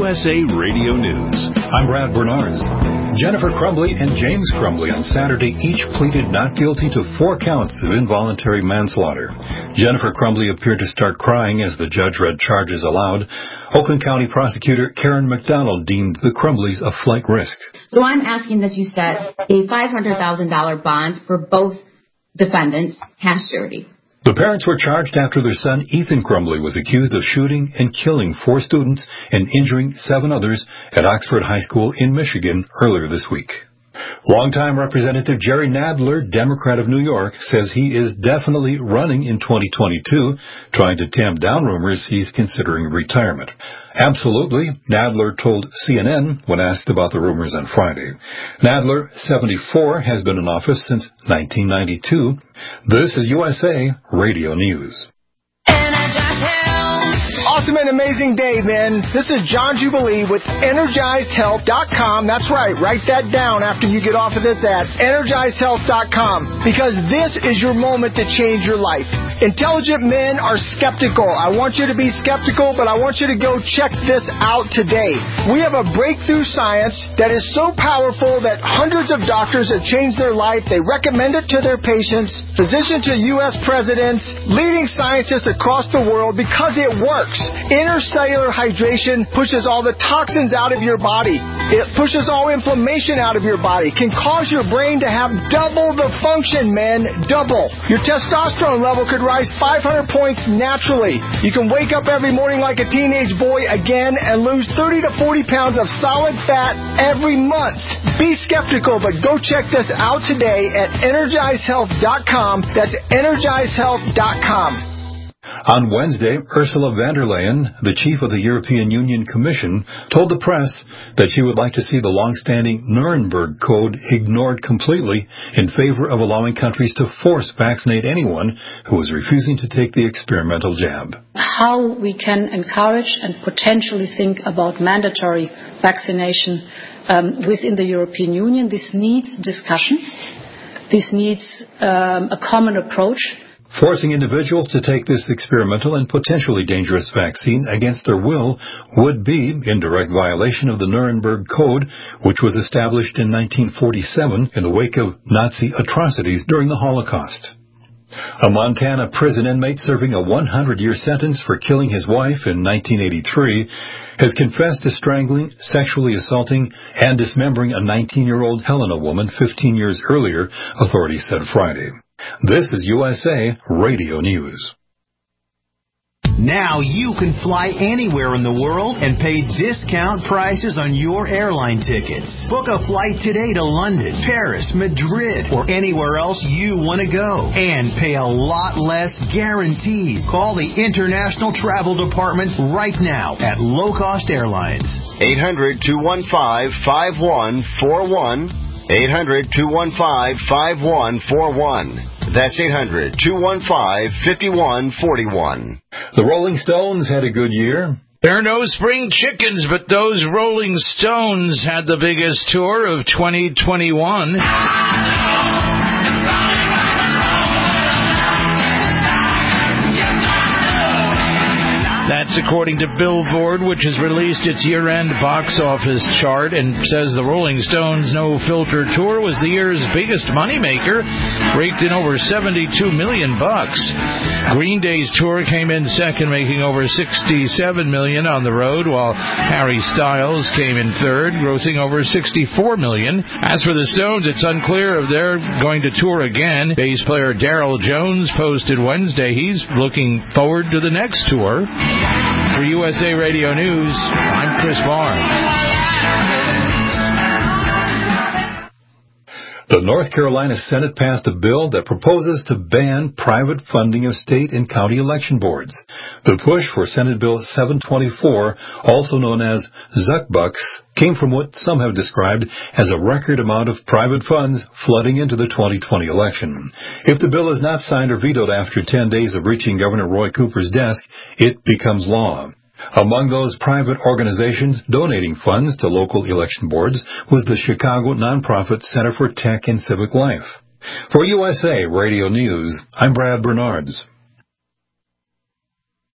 USA Radio News. I'm Brad Bernards. Jennifer Crumbley and James Crumbley on Saturday each pleaded not guilty to 4 counts of involuntary manslaughter. Jennifer Crumbley appeared to start crying as the judge read charges aloud. Oakland County prosecutor Karen McDonald deemed the Crumbleys a flight risk. So I'm asking that you set a $500,000 bond for both defendants, cash surety. The parents were charged after their son Ethan Crumbley was accused of shooting and killing 4 students and injuring 7 others at Oxford High School in Michigan earlier this week. Longtime Representative Jerry Nadler, Democrat of New York, says he is definitely running in 2022, trying to tamp down rumors he's considering retirement. Absolutely, Nadler told CNN when asked about the rumors on Friday. Nadler, 74, has been in office since 1992. This is USA Radio News. Awesome and amazing day, man. This is John Jubilee with EnergizedHealth.com. That's right. Write that down after you get off of this ad. EnergizedHealth.com. Because this is your moment to change your life. Intelligent men are skeptical. I want you to be skeptical, but I want you to go check this out today. We have a breakthrough science that is so powerful that hundreds of doctors have changed their life. They recommend it to their patients, physicians to U.S. presidents, leading scientists across the world because it works. Intercellular hydration pushes all the toxins out of your body. It pushes all inflammation out of your body. Can cause your brain to have double the function, man. Double. Your testosterone level could rise 500 points naturally. You can wake up every morning like a teenage boy again and lose 30 to 40 pounds of solid fat every month. Be skeptical, but go check this out today at EnergizedHealth.com. That's EnergizedHealth.com. On Wednesday, Ursula von der Leyen, the chief of the European Union Commission, told the press that she would like to see the long-standing Nuremberg Code ignored completely in favor of allowing countries to force vaccinate anyone who is refusing to take the experimental jab. How we can encourage and potentially think about mandatory vaccination within the European Union, this needs discussion. This needs a common approach. Forcing individuals to take this experimental and potentially dangerous vaccine against their will would be in direct violation of the Nuremberg Code, which was established in 1947 in the wake of Nazi atrocities during the Holocaust. A Montana prison inmate serving a 100-year sentence for killing his wife in 1983 has confessed to strangling, sexually assaulting, and dismembering a 19-year-old Helena woman 15 years earlier, authorities said Friday. This is USA Radio News. Now you can fly anywhere in the world and pay discount prices on your airline tickets. Book a flight today to London, Paris, Madrid, or anywhere else you want to go. And pay a lot less guaranteed. Call the International Travel Department right now at Low Cost Airlines. 800-215-5141. 800-215-5141. That's 800-215-5141. The Rolling Stones had a good year. There are no spring chickens, but those Rolling Stones had the biggest tour of 2021. That's according to Billboard, which has released its year-end box office chart and says the Rolling Stones No Filter Tour was the year's biggest moneymaker, raked in over $72 million. Green Day's tour came in second, making over $67 million on the road, while Harry Styles came in third, grossing over $64 million. As for the Stones, it's unclear if they're going to tour again. Bass player Daryl Jones posted Wednesday he's looking forward to the next tour. For USA Radio News, I'm Chris Barnes. The North Carolina Senate passed a bill that proposes to ban private funding of state and county election boards. The push for Senate Bill 724, also known as Zuckbucks, came from what some have described as a record amount of private funds flooding into the 2020 election. If the bill is not signed or vetoed after 10 days of reaching Governor Roy Cooper's desk, it becomes law. Among those private organizations donating funds to local election boards was the Chicago nonprofit Center for Tech and Civic Life. For USA Radio News, I'm Brad Bernards.